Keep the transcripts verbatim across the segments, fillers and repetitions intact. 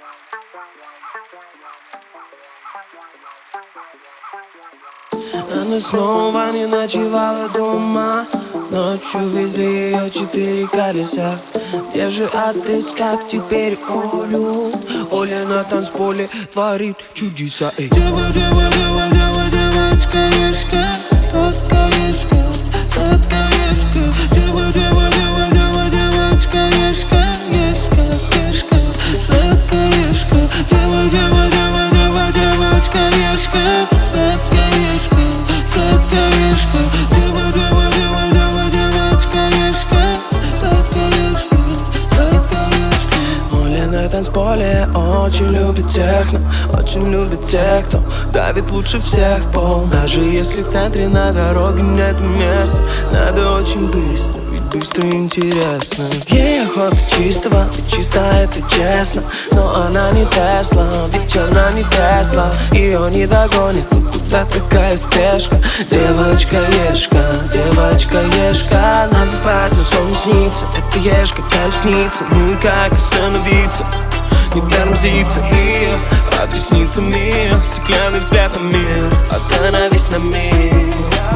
Она снова не ночевала дома. Ночью везли ее четыре колеса. Где же отыскать теперь Олю? Оля на танцполе творит чудеса. Эй. Дева, дева, дева, дева, девочка-ешка, сладкоежка, сладкоежка. Дева, дева, дева, дева, девочка-ешка, ешка, ешка, сладкоежка. Дева, дева, дева, дева, девочка-ешка, сладкоежка, сладкоежка. Дева, дева, дева, дева, девочка-ешка, сладкоежка, сладкоежка. Оля на танцполе очень любит техно, очень любит тех, кто давит лучше всех в пол. Даже если в центре на дороге нет места, надо очень быстро, ведь быстро и интересно. Ей охота чистого, ведь чисто это честно. Но она не Тесла, ведь она не Тесла. Ее не догонит, ну куда такая спешка? Девочка-ешка, девочка-ешка. Надо спать, но сон не снится. Это ешка, колесница. Ну и как остановиться? Не тормозится и объяснится мир. Стеклянный взгляд на мир. Остановись на миг.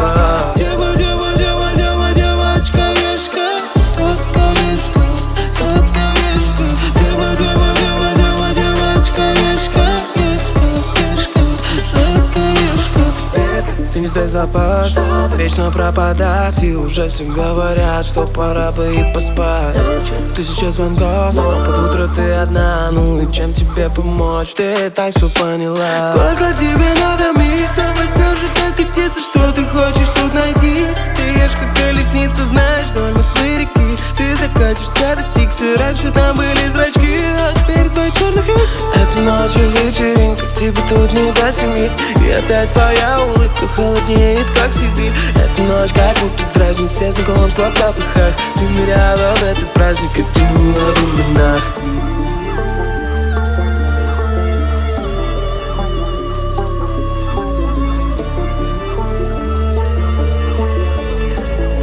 Дева, дева, дева, дева, девочка-ешка, сладкоежка, сладкоежка. Дева, дева, дева, дева, девочка-ешка, ешка, ешка, сладкоежка. Ты не здесь запад, вечно пропадать. И уже все говорят, что пора бы и поспать. Тысяча звонков, но под утро ты одна. Ну и чем тебе помочь, ты так все поняла. Сколько тебе надо миг, чтобы все же так катиться? Что ты хочешь тут найти? Ты ешь как колесница, знаешь, вдоль Москвы реки. Ты закатишься до Стикса, раньше там были зрачки, а теперь твой черных икс. Этой ночью вечеринка, тебе тут не до семи. И опять твоя улыбка холодеет, как Сибирь. Эту ночь как будто праздник, все знакомства в попыхах. Ты ныряла в этот праздник, и ты в именах.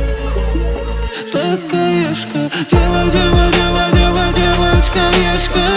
Сладкоежка, дева, дева, дева, дева, девочка-ешка,